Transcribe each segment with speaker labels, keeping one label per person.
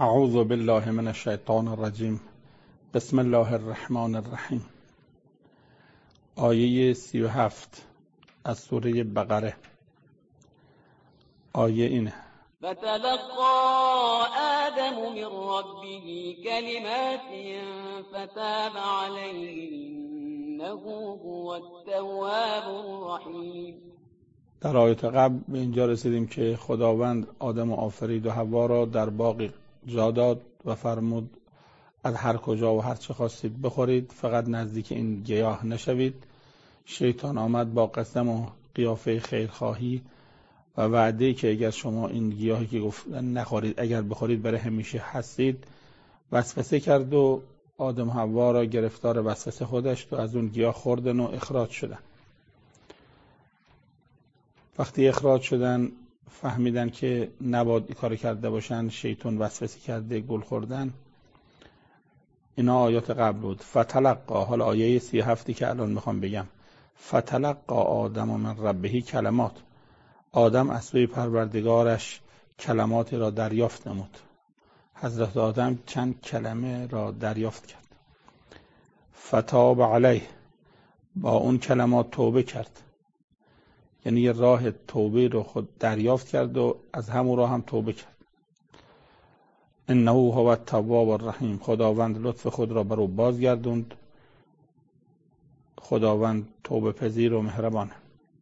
Speaker 1: اعوذ بالله من الشیطان الرجیم. بسم الله الرحمن الرحیم. آیه 37 از سوره بقره. آیه اینه:
Speaker 2: فتلقى آدم من ربه کلمات فتاب علیه انه هو التواب الرحیم.
Speaker 1: در آیات قبل به اینجا رسیدیم که خداوند آدم آفرید و حوا را در باغ جا داد و فرمود از هر کجا و هر چه خواستید بخورید، فقط نزدیک این گیاه نشوید. شیطان آمد با قسم و قیافه خیرخواهی و وعده که اگر شما این گیاهی که گفتن نخورید، اگر بخورید برای همیشه هستید، وسوسه کرد و آدم و حوا را گرفتار وسوسه خودش و از اون گیاه خوردن و اخراج شدن. وقتی اخراج شدن فهمیدن که نباید این کار کرده باشن، شیطان وسوسه کرده، گل خوردن. اینا آیات قبل بود. فتلقا، حالا آیه 37 که الان میخوام بگم، فتلقا آدم من ربه کلمات. آدم از سوی پروردگارش کلمات را دریافت نمود. حضرت آدم چند کلمه را دریافت کرد. فتاب علیه، با اون کلمات توبه کرد، یعنی یه راه توبه رو خود دریافت کرد و از همون راه هم توبه کرد. انه هو التواب الرحیم، خداوند لطف خود را بر او بازگردوند. خداوند توبه پذیر و مهربانه.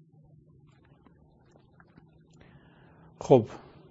Speaker 1: خب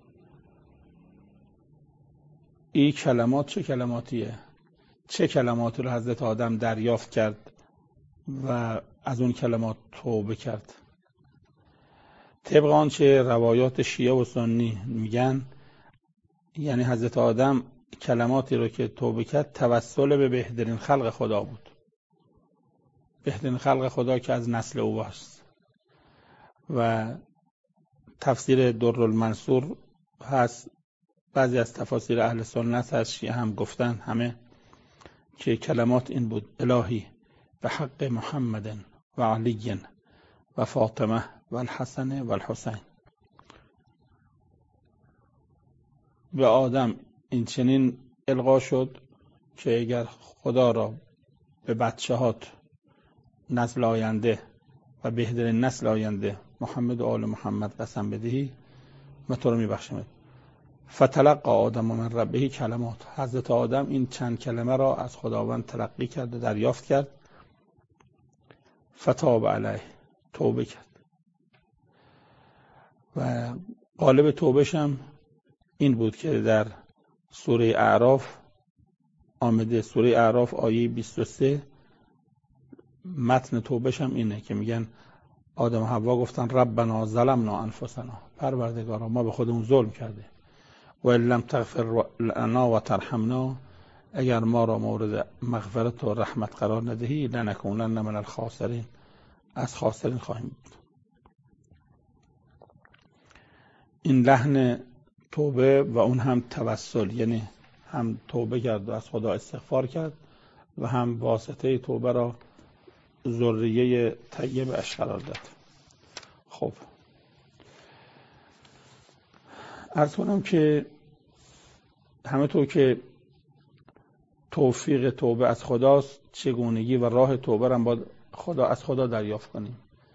Speaker 1: این کلمات چه کلماتیه؟ چه کلماتی رو حضرت آدم دریافت کرد و از اون کلمات توبه کرد؟ طبق آنچه روایات شیعه و سنی میگن، یعنی حضرت آدم کلماتی رو که توبه کرد توسل به بهترین خلق خدا بود. بهترین خلق خدا که از نسل او است. و تفسیر درالمنصور هست، بعضی از تفاسیر اهل سنت هست، شیعه هم گفتن همه، که کلمات این بود: الهی به حق محمد و علی و فاطمه و الحسن و الحسین. به آدم این چنین القا شد که اگر خدا را به بچه‌هات نسل آینده و بهترین نسل آینده محمد و آل محمد قسم بدهی، من تو رو میبخشم. فتلقا آدم من ربه کلمات. حضرت آدم این چند کلمه را از خداوند تلقی کرد و دریافت کرد. فتاب علیه، توبه کرد. و قالب توبهش هم این بود که در سوره اعراف آمده. سوره اعراف آیه 23 متن توبهش هم اینه که میگن آدم و حوا گفتن ربنا ظلمنا انفسنا، پروردگارا ما به خودمون ظلم کرده، و ان لم تغفر لنا و ترحمنا، اگر ما را مورد مغفرت و رحمت قرار ندهی، لنکونن من الخاسرین، از خاسرین خواهیم بود. این لحن توبه و اون هم توسل، یعنی هم توبه کرد و از خدا استغفار کرد و هم واسطه توبه را ذریه طیب اش قرار داد. خب عرض کنم که همونطور که توفیق توبه از خداست، چگونگی و راه توبه را باید از خدا دریافت کنیم.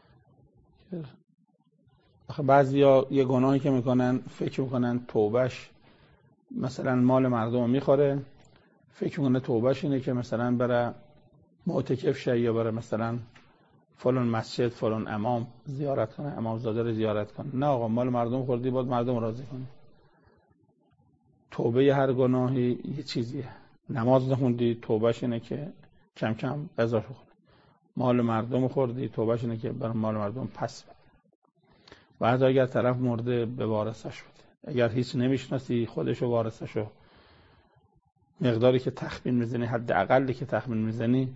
Speaker 1: بعضیا یه گناهی که میکنن فکر میکنن توبهش مثلا مال مردم میخوره، فکر میکنه توبهش اینه که مثلا بره معتکف شه یا بره مثلا فلان مسجد فلان امام زیارت کنه، امامزاده رو زیارت کنه. نه آقا، مال مردم خوردی، باید مردم راضی کنی. توبه هر گناهی یه چیزیه. نماز نخوندی، توبهش اینه که کم کم قضا کنی. مال مردم خوردی، توبهش اینه که برای مال مردم پس بده. و حتی اگر طرف مرده به وارثش بده. اگر هیچ نمیشناسی، خودشو وارثشو، مقداری که تخمین میزنی، حد اقلی که تخمین میزنی،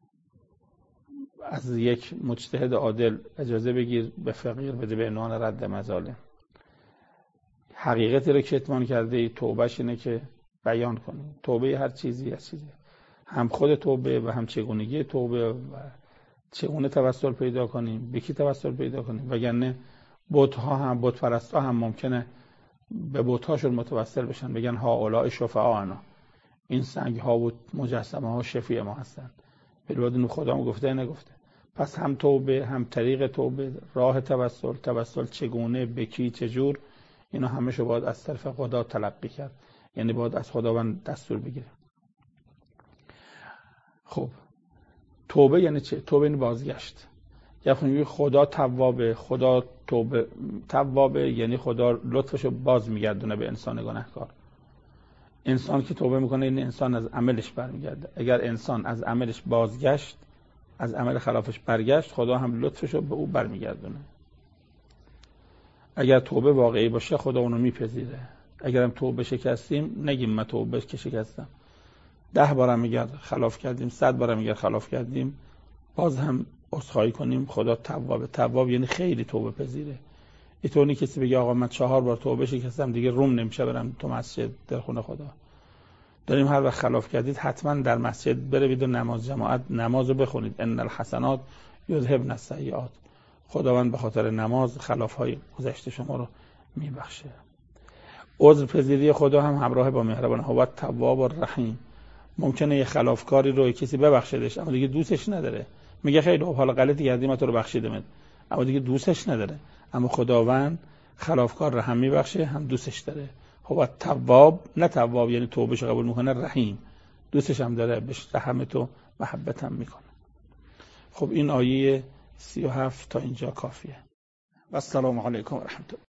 Speaker 1: از یک مجتهد عادل اجازه بگیر به فقیر بده به عنوان رد مظالم. حقیقتی رو که کتمان کرده ای، توبهش اینه که بیان کنی. توبه هر چیزی از چیزی، هم خود توبه و هم چگونگی توبه و چگونه توسل پیدا کنیم، به کی توسل پیدا کنیم. وگرنه بت‌ها هم، بت پرستا هم ممکنه به بت‌هاشون متوسل بشن، بگن ها اولای شفعاءنا، این سنگ ها و مجسمه ها شفیع ما هستن. بلواد خدا هم گفته نگفته. پس هم توبه، هم طریق توبه، راه توسل چگونه، به کی، چجور، اینا همه باید از طرف خدا تلقی کرد، یعنی باید از خداوند دستور بگیره. خب توبه یعنی چه؟ توبه یعنی بازگشت. یعنی خدا توابه، خدا توابه یعنی خدا لطفشو باز میگردونه به انسان گناهکار. انسان که توبه میکنه این انسان از عملش برمیگرده. اگر انسان از عملش بازگشت، از عمل خلافش برگشت، خدا هم لطفشو به او برمیگردونه. اگر توبه واقعی باشه خدا اونو میپذیره. اگر هم توبه شکستیم نگیم من توبه که شکستم، 10 بارم میگه خلاف کردیم، 100 بارم میگه خلاف کردیم، باز هم عذرخواهی کنیم. خدا تواب یعنی خیلی توبه پذیره. اینطوری کسی بگه آقا من 4 بار توبه شکستم دیگه روم نمیشه برم تو مسجد در خونه خدا. داریم هر وقت خلاف کردید حتما در مسجد بروید و نماز جماعت نمازو بخونید. ان الحسنات یذهبن السیئات. خداوند به خاطر نماز خلاف‌های گذشته شما رو میبخشه. عذر پذیری خدا هم همراه با مهربانه. هو التواب الرحیم. ممکنه یه خلافکاری رو کسی ببخشیدش اما دیگه دوستش نداره، میگه خیلی حالا غلطی کردی من تو رو بخشیدم، اما دیگه دوستش نداره. اما خداوند خلافکار رو هم میبخشه هم دوستش داره. هو التواب، نه تواب یعنی توبهش قبول میکنه، رحیم دوستش هم داره، بهش رحمت و محبت هم میکنه. خب این آیه 37 تا اینجا کافیه. و السلام علیکم و رحمت الله.